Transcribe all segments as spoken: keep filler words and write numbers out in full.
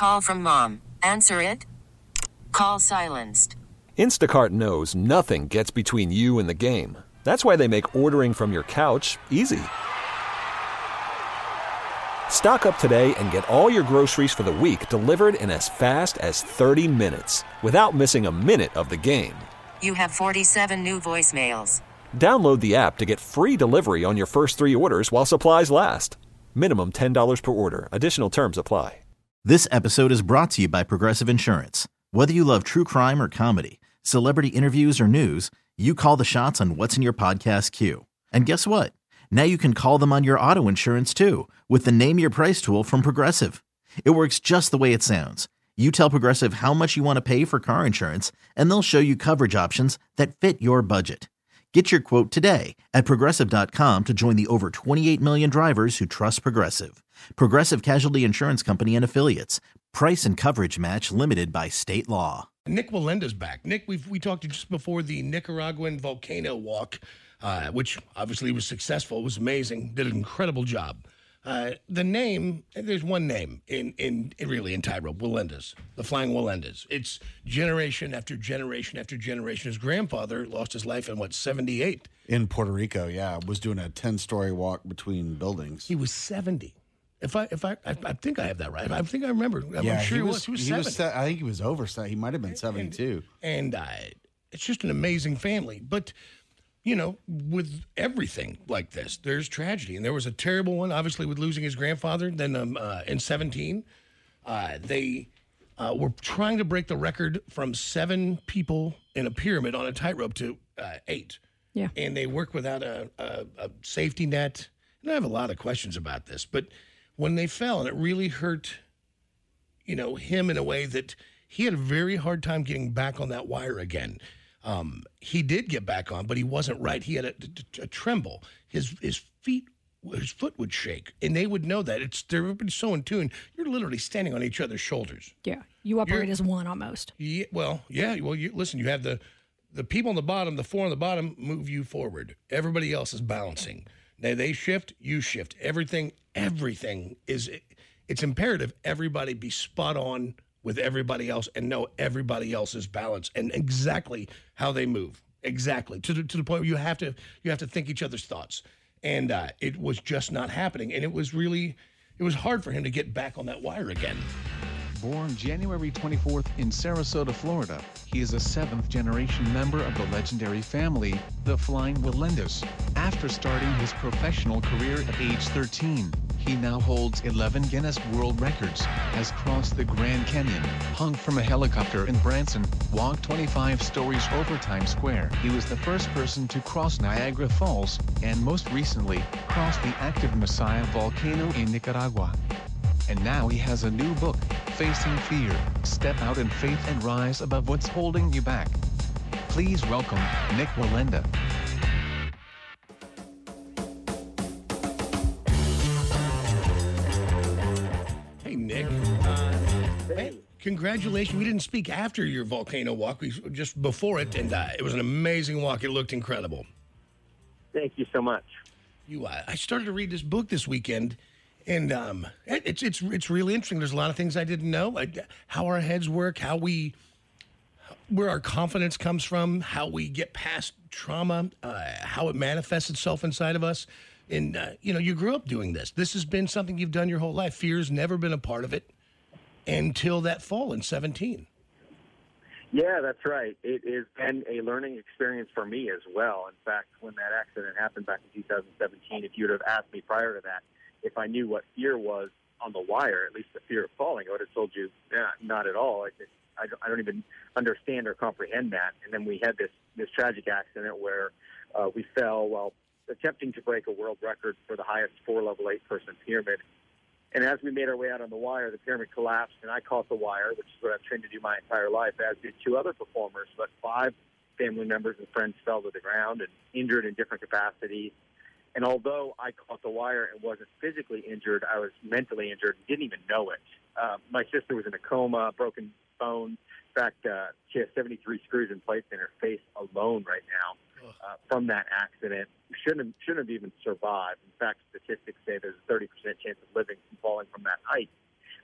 Call from mom. Answer it. Call silenced. Instacart knows nothing gets between you and the game. That's why they make ordering from your couch easy. Stock up today and get all your groceries for the week delivered in as fast as thirty minutes without missing a minute of the game. You have forty-seven new voicemails. Download the app to get free delivery on your first three orders while supplies last. Minimum ten dollars per order. Additional terms apply. This episode is brought to you by Progressive Insurance. Whether you love true crime or comedy, celebrity interviews or news, you call the shots on what's in your podcast queue. And guess what? Now you can call them on your auto insurance too with the Name Your Price tool from Progressive. It works just the way it sounds. You tell Progressive how much you want to pay for car insurance, and they'll show you coverage options that fit your budget. Get your quote today at Progressive dot com to join the over twenty-eight million drivers who trust Progressive. Progressive Casualty Insurance Company and Affiliates. Price and coverage match limited by state law. Nick Walenda's back. Nick, we've, we talked to you just before the Nicaraguan volcano walk, uh, which obviously was successful. It was amazing. Did an incredible job. Uh, the name, there's one name in, in, in really in tightrope, Walenda's, the Flying Walenda's. It's generation after generation after generation. His grandfather lost his life in, what, seventy-eight? In Puerto Rico, yeah. Was doing a ten-story walk between buildings. He was seventy. If I if I, I I think I have that right. I think I remember. I'm yeah, sure he he was. was. He was, he was seventy. se- I think he was over. He might have been seventy-two. And, and uh, it's just an amazing family. But, you know, with everything like this, there's tragedy. And there was a terrible one, obviously, with losing his grandfather. Then um, uh, in seventeen, uh, they uh, were trying to break the record from seven people in a pyramid on a tightrope to uh, eight. Yeah. And they work without a, a, a safety net. And I have a lot of questions about this. But when they fell, and it really hurt, you know, him in a way that he had a very hard time getting back on that wire again. Um, he did get back on, but he wasn't right. He had a, a, a tremble. His his feet, his foot would shake, and they would know that. It's they're so in tune. You're literally standing on each other's shoulders. Yeah, you operate You're, as one almost. Yeah, well, yeah. Well, you listen. You have the the people on the bottom, the four on the bottom, move you forward. Everybody else is balancing. They they shift, you shift. Everything, everything is. It's imperative everybody be spot on with everybody else and know everybody else's balance and exactly how they move. Exactly to the, to the point where you have to you have to think each other's thoughts. And uh, it was just not happening. And it was really, it was hard for him to get back on that wire again. Born January twenty-fourth in Sarasota, Florida, he is a seventh-generation member of the legendary family, the Flying Walenda's. After starting his professional career at age thirteen, he now holds eleven Guinness World Records, has crossed the Grand Canyon, hung from a helicopter in Branson, walked twenty-five stories over Times Square. He was the first person to cross Niagara Falls, and most recently, crossed the active Masaya volcano in Nicaragua. And now he has a new book, Facing Fear, Step Out in Faith and Rise Above What's Holding You Back. Please welcome Nick Walenda. Hey, Nick. Uh, hey, congratulations. We didn't speak after your volcano walk. We just before it, and uh, it was an amazing walk. It looked incredible. Thank you so much. You, uh, I started to read this book this weekend. And um, it, it's it's it's really interesting. There's a lot of things I didn't know, like how our heads work, how we, where our confidence comes from, how we get past trauma, uh, how it manifests itself inside of us. And uh, you know, you grew up doing this. This has been something you've done your whole life. Fear's never been a part of it until that fall in seventeen. Yeah, that's right. It has been a learning experience for me as well. In fact, when that accident happened back in two thousand seventeen, if you would have asked me prior to that, if I knew what fear was on the wire, at least the fear of falling, I would have told you, yeah, not at all. I, I, don't, I don't even understand or comprehend that. And then we had this, this tragic accident where uh, we fell while attempting to break a world record for the highest four-level eight-person pyramid. And as we made our way out on the wire, the pyramid collapsed, and I caught the wire, which is what I've trained to do my entire life, as did two other performers. But five family members and friends fell to the ground and injured in different capacities. And although I caught the wire and wasn't physically injured, I was mentally injured and didn't even know it. Uh, my sister was in a coma, broken bone. In fact, uh, she has seventy-three screws in place in her face alone right now uh, from that accident. Shouldn't have, shouldn't have even survived. In fact, statistics say there's a thirty percent chance of living from falling from that height.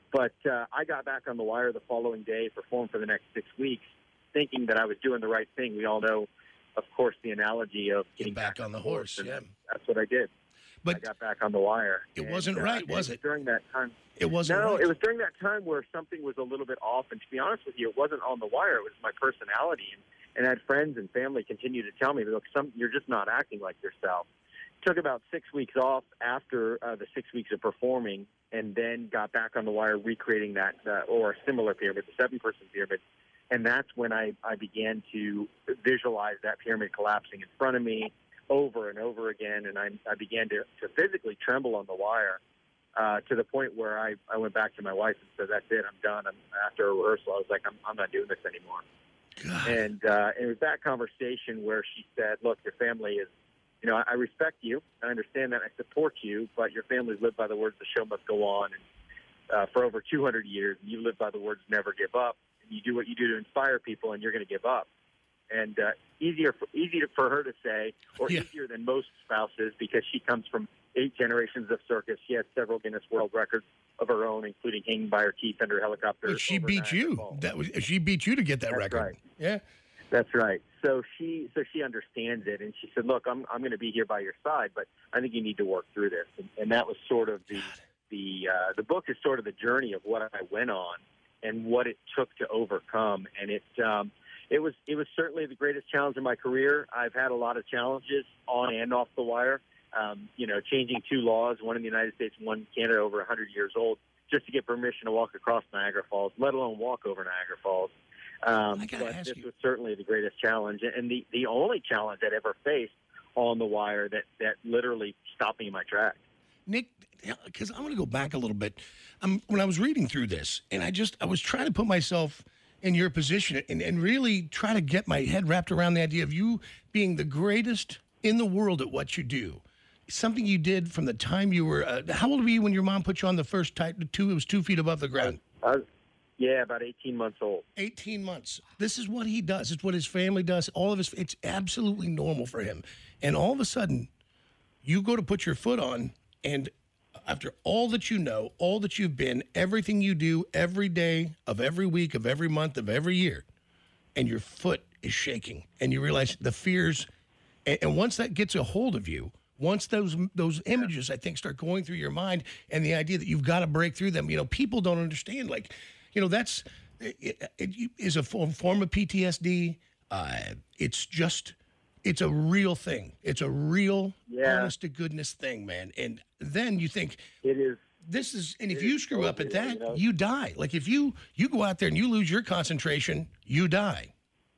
But uh, I got back on the wire the following day, performed for the next six weeks, thinking that I was doing the right thing. We all know, of course, the analogy of getting Get back on the horse. and Yeah. That's what I did. But I got back on the wire. it And, wasn't uh, right, was it? During that time. It wasn't No, right. it was during that time where something was a little bit off. And to be honest with you, it wasn't on the wire. It was my personality. And, and I had friends and family continue to tell me, look, some, you're just not acting like yourself. Took about six weeks off after uh, the six weeks of performing, and then got back on the wire recreating that, uh, or a similar pyramid, the seven-person pyramid. And that's when I, I began to visualize that pyramid collapsing in front of me over and over again. And I, I began to, to physically tremble on the wire uh, to the point where I, I went back to my wife and said, that's it, I'm done. I'm, after a rehearsal, I was like, I'm, I'm not doing this anymore. God. And uh, it was that conversation where she said, look, your family is, you know, I respect you. I understand that. I support you, but your family's lived by the words, the show must go on. And uh, for over two hundred years, you live by the words, never give up. And you do what you do to inspire people, and you're going to give up. And uh, easier for, easy to, for her to say, or Yeah. easier than most spouses, because she comes from eight generations of circus. She has several Guinness World Records of her own, including hanging by her teeth under helicopters. But she over beat Niagara you. Falls. That was she beat you to get that That's record. right. Yeah. That's right. So she, so she understands it, and she said, "Look, I'm, I'm going to be here by your side, but I think you need to work through this." And, and that was sort of the, the, uh, the book is sort of the journey of what I went on and what it took to overcome. And it, um, it was, it was certainly the greatest challenge in my career. I've had a lot of challenges on and off the wire. Um, you know, changing two laws, one in the United States and one in Canada, over one hundred years old, just to get permission to walk across Niagara Falls, let alone walk over Niagara Falls. Um, I gotta but ask this you- was certainly the greatest challenge, and the, the only challenge I'd ever faced on the wire that, that literally stopped me in my tracks. Nick, because I'm going to go back a little bit. Um, when I was reading through this, and I just I was trying to put myself in your position and, and really try to get my head wrapped around the idea of you being the greatest in the world at what you do. Something you did from the time you were. Uh, how old were you when your mom put you on the first type two? It was two feet above the ground. I was, yeah, about eighteen months old. eighteen months. This is what he does. It's what his family does. All of his, it's absolutely normal for him. And all of a sudden, you go to put your foot on, and after all that you know, all that you've been, everything you do every day of every week, of every month, of every year, and your foot is shaking, and you realize the fears, and, and once that gets a hold of you, once those those images, I think, start going through your mind, and the idea that you've got to break through them, you know, people don't understand, like, you know, that's, it, it is a form, form of P T S D. Uh, it's just, it's a real thing. It's a real, Yeah. honest to goodness thing, man. And then you think, It is. this is, and if It you is screw up at totally, that, you know. you die. Like if you, you go out there and you lose your concentration, you die.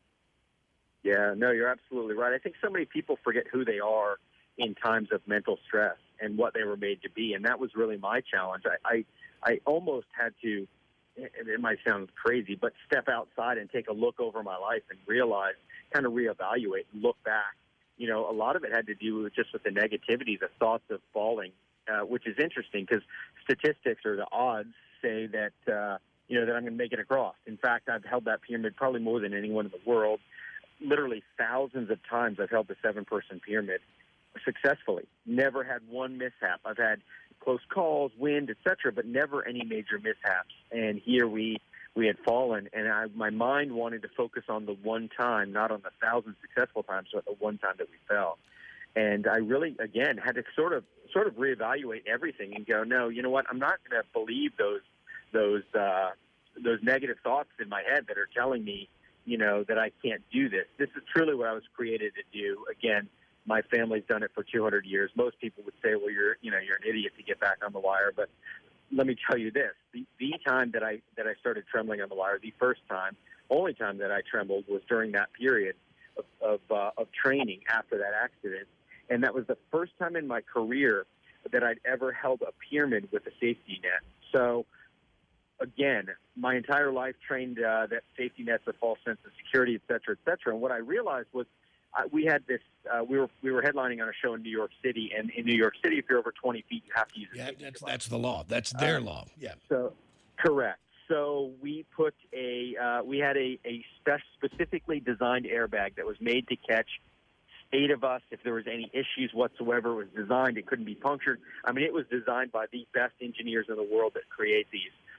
Yeah, no, you're absolutely right. I think so many people forget who they are in times of mental stress and what they were made to be, and that was really my challenge. I, I, I almost had to, it might sound crazy, but step outside and take a look over my life and realize, kind of reevaluate and look back. You know, a lot of it had to do with just with the negativity, the thoughts of falling, uh, which is interesting because statistics or the odds say that, uh, you know, that I'm going to make it across. In fact, I've held that pyramid probably more than anyone in the world. Literally thousands of times I've held the seven-person pyramid successfully. Never had one mishap. I've had close calls, wind, et cetera, but never any major mishaps. And here we we had fallen, and I, my mind wanted to focus on the one time, not on the thousand successful times, but the one time that we fell. And I really, again, had to sort of sort of reevaluate everything and go, no, you know what? I'm not going to believe those those uh, those negative thoughts in my head that are telling me, you know, that I can't do this. This is truly what I was created to do. Again, my family's done it for two hundred years. Most people would say, well, you're, you know, you're an idiot to get back on the wire. But let me tell you this, the, the time that I, that I started trembling on the wire, the first time, only time that I trembled was during that period of, of, uh, of training after that accident. And that was the first time in my career that I'd ever held a pyramid with a safety net. So again, my entire life trained uh, that safety net's a false sense of security, et cetera, et cetera. And what I realized was uh, we had this, uh, we were we were headlining on a show in New York City, and in New York City, if you're over twenty feet, you have to use a Yeah, safety that's device. that's the law. That's their Uh, law. Yeah. So, correct. So we put a, uh, we had a, a spe- specifically designed airbag that was made to catch eight of us if there was any issues whatsoever. It was designed, it couldn't be punctured. I mean, it was designed by the best engineers in the world that create these.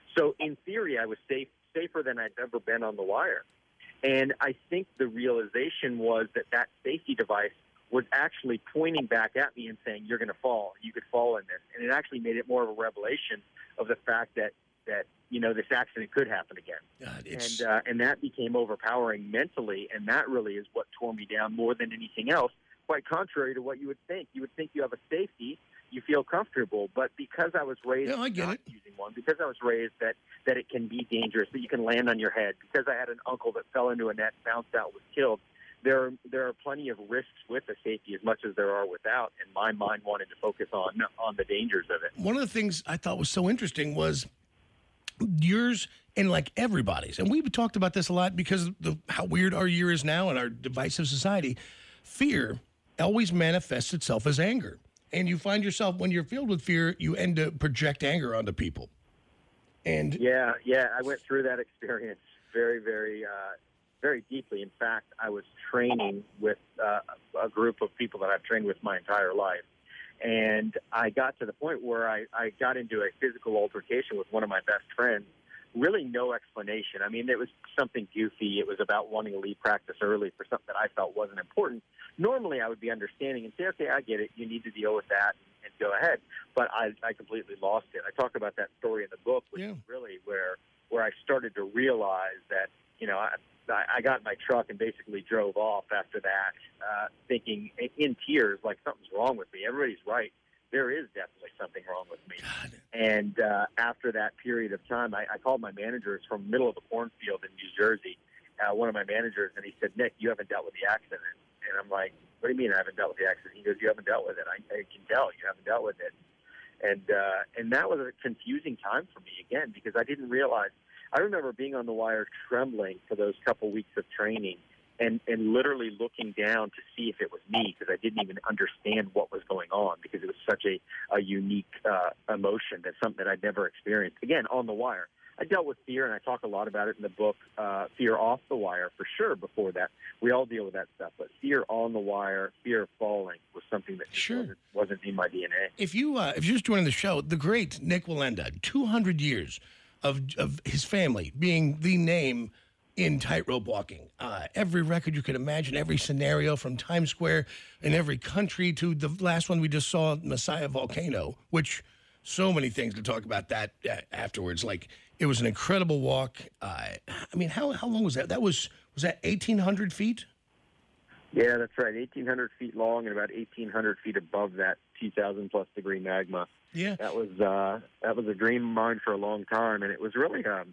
So in theory, I was safe, safer than I'd ever been on the wire. And I think the realization was that that safety device was actually pointing back at me and saying, you're going to fall. You could fall in this. And it actually made it more of a revelation of the fact that, that you know, this accident could happen again. God, it's... And, uh, and that became overpowering mentally, and that really is what tore me down more than anything else, quite contrary to what you would think. You would think you have a safety, you feel comfortable, but because I was raised Yeah, I get not it. using one, because I was raised that, that it can be dangerous, that you can land on your head, because I had an uncle that fell into a net, bounced out, was killed, there are, there are plenty of risks with the safety as much as there are without, and my mind wanted to focus on on the dangers of it. One of the things I thought was so interesting was yours and like everybody's, and we've talked about this a lot because of the, how weird our year is now and our divisive society. Fear always manifests itself as anger. And you find yourself, when you're filled with fear, you end to project anger onto people. And Yeah, yeah, I went through that experience very, very, uh, very deeply. In fact, I was training with uh, a group of people that I've trained with my entire life. And I got to the point where I, I got into a physical altercation with one of my best friends. Really no explanation. I mean, it was something goofy. It was about wanting to leave practice early for something that I felt wasn't important. Normally, I would be understanding and say, okay, I get it. You need to deal with that and, and go ahead. But I, I completely lost it. I talk about that story in the book, which Yeah. is really where where I started to realize that, you know, I, I got in my truck and basically drove off after that, uh, thinking in tears, like something's wrong with me. Everybody's right. There is definitely something wrong with me. God. And uh, after that period of time, I, I called my managers from the middle of the cornfield in New Jersey, uh, one of my managers, and he said, Nick, you haven't dealt with the accident. And I'm like, what do you mean I haven't dealt with the accident? He goes, you haven't dealt with it. I, I can tell you haven't dealt with it. And, uh, and that was a confusing time for me, again, because I didn't realize. I remember being on the wire trembling for those couple weeks of training and, and literally looking down to see if it was me, because I didn't even understand what was going on, because it was such a, a unique uh, emotion, that's something that I'd never experienced. Again, on the wire. I dealt with fear, and I talk a lot about it in the book, uh, fear off the wire, for sure, before that. We all deal with that stuff. But fear on the wire, fear of falling, was something that just Sure. wasn't, wasn't in my D N A. If you uh, if you're just joining the show, the great Nick Wallenda, two hundred years of of his family being the name in tightrope walking. Uh, every record you could imagine, every scenario from Times Square in every country to the last one we just saw, Messiah Volcano, which so many things to talk about that uh, afterwards. Like, it was an incredible walk. Uh, I mean, how how long was that? That was was that eighteen hundred feet? Yeah, that's right. eighteen hundred feet long and about eighteen hundred feet above that two thousand plus degree magma. Yeah. That was uh, that was a dream of mine for a long time, and it was really um,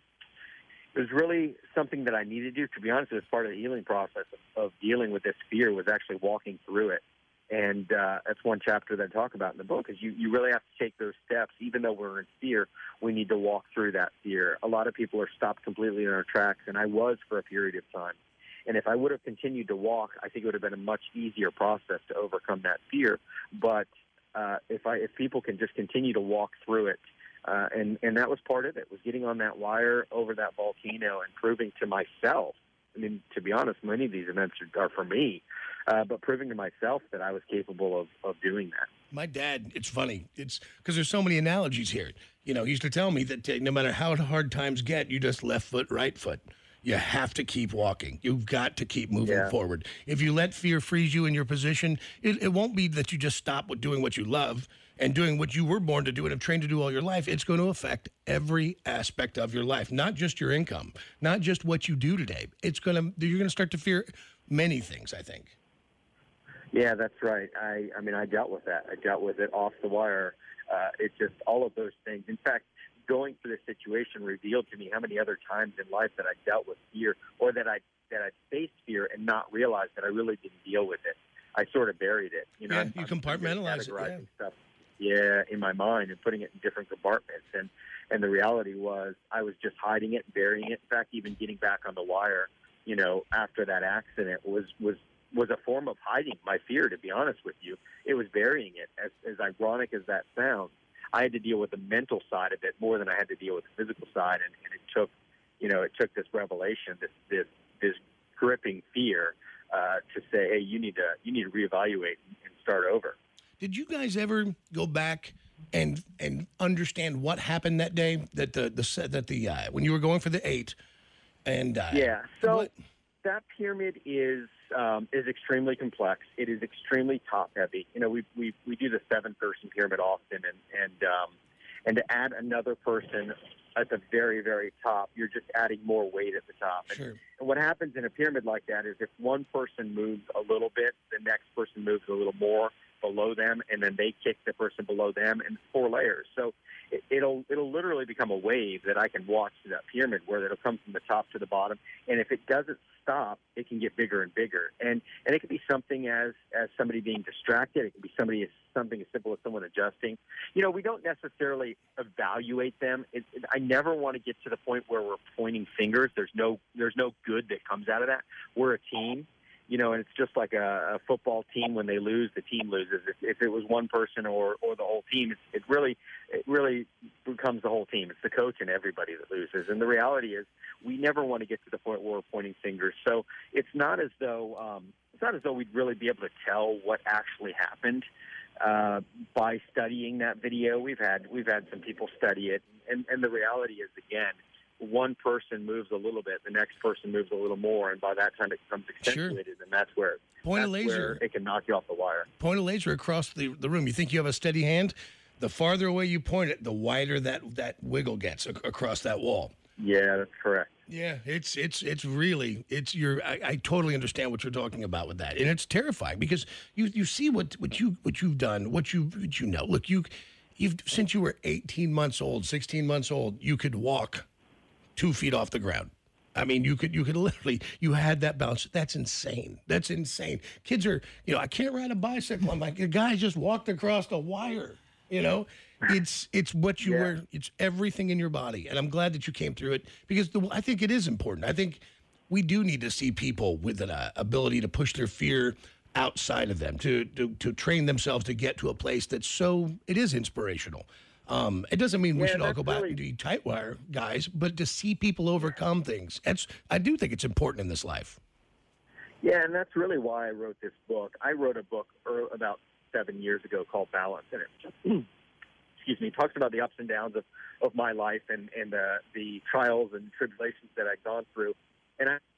it was really something that I needed to do. To be honest, as part of the healing process of, of dealing with this fear was actually walking through it, and uh, that's one chapter that I talk about in the book. Is you you really have to take those steps, even though we're in fear. We need to walk through that fear. A lot of people are stopped completely in our tracks, and I was for a period of time. And if I would have continued to walk, I think it would have been a much easier process to overcome that fear. But uh, if I, if people can just continue to walk through it, uh, and and that was part of it, was getting on that wire over that volcano and proving to myself. I mean, to be honest, many of these events are, are for me, uh, but proving to myself that I was capable of of doing that. My dad, it's funny. It's because there's so many analogies here. You know, he used to tell me that uh, no matter how hard times get, you just left foot, right foot. You have to keep walking. You've got to keep moving Yeah. forward. If you let fear freeze you in your position, it, it won't be that you just stop with doing what you love and doing what you were born to do and have trained to do all your life. It's going to affect every aspect of your life, not just your income, not just what you do today. It's going to, you're going to start to fear many things, I think. Yeah, that's right. I, I mean, I dealt with that. I dealt with it off the wire. Uh, it's just all of those things. In fact, going through this situation revealed to me how many other times in life that I dealt with fear, or that I that I faced fear and not realized that I really didn't deal with it. I sort of buried it. You know, Yeah, I'm- you I'm compartmentalize it, categorizing yeah. stuff. Yeah, in my mind and putting it in different compartments. And and the reality was I was just hiding it, burying it. In fact, even getting back on the wire, you know, after that accident was was was a form of hiding my fear. To be honest with you, it was burying it. As as ironic as that sounds, I had to deal with the mental side of it more than I had to deal with the physical side, and, and it took, you know, it took this revelation, this this this gripping fear, uh, to say, hey, you need to you need to reevaluate and start over. Did you guys ever go back and and understand what happened that day that the the that the uh, when you were going for the eight and uh, Yeah. So what- that pyramid is um, is extremely complex. It is extremely top heavy. You know, we we we do the seven person pyramid often, and and um, and to add another person at the very very top, you're just adding more weight at the top. And, Sure. and what happens in a pyramid like that is if one person moves a little bit, the next person moves a little more below them, and then they kick the person below them, and it's four layers. So it, it'll it'll literally become a wave that I can watch through that pyramid, where it'll come from the top to the bottom, and if it doesn't stop, it can get bigger and bigger. And and it can be something as as somebody being distracted. It can be somebody as something as simple as someone adjusting. You know, we don't necessarily evaluate them. It, it, I never want to get to the point where we're pointing fingers. There's no there's no good that comes out of that. We're a team. You know, and it's just like a, a football team. When they lose, the team loses. If, if it was one person or, or the whole team, it's, it really it really becomes the whole team. It's the coach and everybody that loses. And the reality is, we never want to get to the point where we're pointing fingers. So it's not as though um, it's not as though we'd really be able to tell what actually happened uh, by studying that video. We've had we've had some people study it, and, and the reality is, again, one person moves a little bit, the next person moves a little more, and by that time it becomes accentuated, Sure. and that's where Point of that's laser. where it can knock you off the wire. Point a laser across the, the room. You think you have a steady hand? The farther away you point it, the wider that, that wiggle gets ac- across that wall. Yeah, that's correct. Yeah, it's it's it's really it's your. I, I totally understand what you're talking about with that, and it's terrifying because you you see what what you what you've done, what you what you know. Look, you you've since you were eighteen months old, sixteen months old, you could walk two feet off the ground. I mean, you could you could literally you had that balance. That's insane. That's insane. Kids are, you know, I can't ride a bicycle. I'm like, the guy just walked across the wire. You know, it's it's what you Yeah. were. It's everything in your body, and I'm glad that you came through it because the, I think it is important. I think we do need to see people with an uh, ability to push their fear outside of them, to, to to train themselves to get to a place that's so it is inspirational. Um, it doesn't mean we Yeah, should all that's go back really- and be tight wire guys, but to see people overcome things, that's I do think it's important in this life. Yeah, and that's really why I wrote this book. I wrote a book er, about seven years ago called Balance, and it, excuse me, talks about the ups and downs of, of my life and, and uh, the trials and tribulations that I've gone through. And I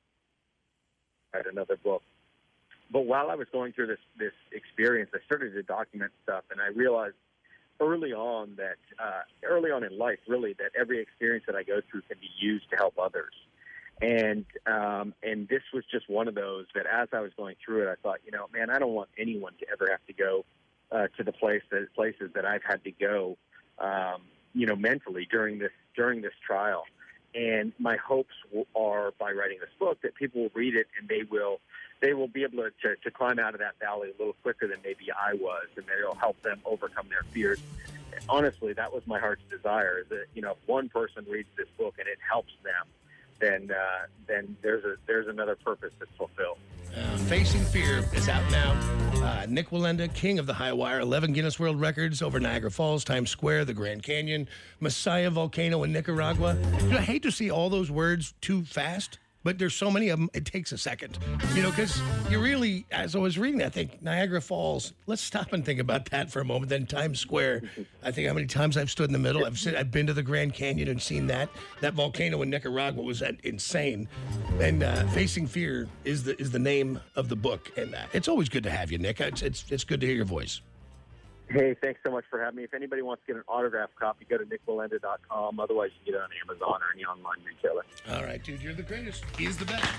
wrote another book. But while I was going through this, this experience, I started to document stuff, and I realized early on that, uh, early on in life, really, that every experience that I go through can be used to help others. And um, and this was just one of those that as I was going through it, I thought, you know, man, I don't want anyone to ever have to go uh, to the place that places that I've had to go, um, you know, mentally during this during this trial. And my hopes w- are by writing this book that people will read it and they will they will be able to, to, to climb out of that valley a little quicker than maybe I was, and that it'll help them overcome their fears. Honestly, that was my heart's desire, is that, you know, if one person reads this book and it helps them, then uh, then there's a there's another purpose that's fulfilled. Uh, Facing Fear is out now. Uh, Nick Wallenda, king of the high wire, eleven Guinness World Records over Niagara Falls, Times Square, the Grand Canyon, Messiah volcano in Nicaragua. You know, I hate to see all those words too fast, but there's so many of them, it takes a second. You know, because you really, as I was reading that, I think Niagara Falls, let's stop and think about that for a moment. Then Times Square, I think how many times I've stood in the middle. I've sit, I've been to the Grand Canyon and seen that. That volcano in Nicaragua was that insane. And uh, Facing Fear is the is the name of the book. And uh, it's always good to have you, Nick. It's, it's, it's good to hear your voice. Hey, thanks so much for having me. If anybody wants to get an autographed copy, go to nick wallenda dot com. Otherwise, you can get it on Amazon or any online retailer. All right, dude, you're the greatest. He's the best.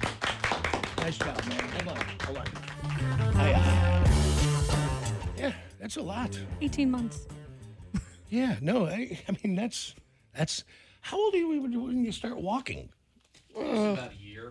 Nice job, man. Hold on, hold on. I, uh, yeah, that's a lot. eighteen months. Yeah, no, I, I mean, that's, that's, how old are you when you, when you start walking? About a year.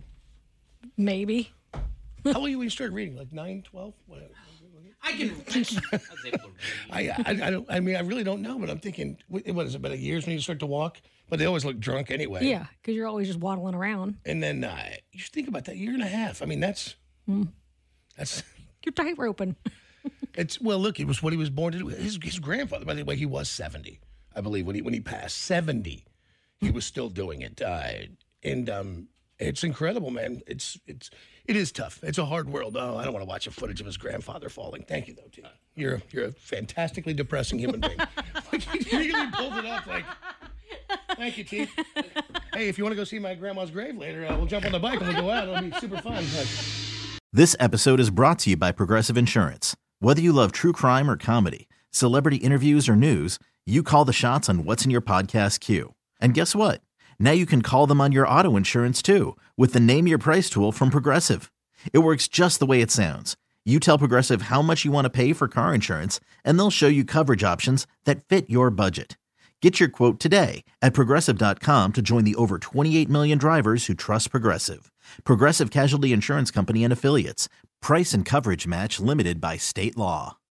Maybe. How old are you when you start reading? Like nine, twelve? Whatever. I can. I was able to read. I, I, I don't, I mean, I really don't know, but I'm thinking, what what is it, about a year when you start to walk? But they always look drunk anyway. Yeah, because you're always just waddling around. And then uh, you should think about that year and a half. I mean, that's, that's, You're tight roping. it's, well, look, it was what he was born to do. His, his grandfather, by the way, he was seventy, I believe, when he, when he passed. seventy, he was still doing it. Uh, and, um, It's incredible, man. It's it's it is tough. It's a hard world. Oh, I don't want to watch a footage of his grandfather falling. Thank you, though, T. You're you're a fantastically depressing human being. Like, he really pulled it up. Like, thank you, T. Hey, if you want to go see my grandma's grave later, uh, we'll jump on the bike and we'll go out. It'll be super fun. Like, This episode is brought to you by Progressive Insurance. Whether you love true crime or comedy, celebrity interviews or news, you call the shots on what's in your podcast queue. And guess what? Now you can call them on your auto insurance too with the Name Your Price tool from Progressive. It works just the way it sounds. You tell Progressive how much you want to pay for car insurance, and they'll show you coverage options that fit your budget. Get your quote today at Progressive dot com to join the over twenty-eight million drivers who trust Progressive. Progressive Casualty Insurance Company and Affiliates. Price and coverage match limited by state law.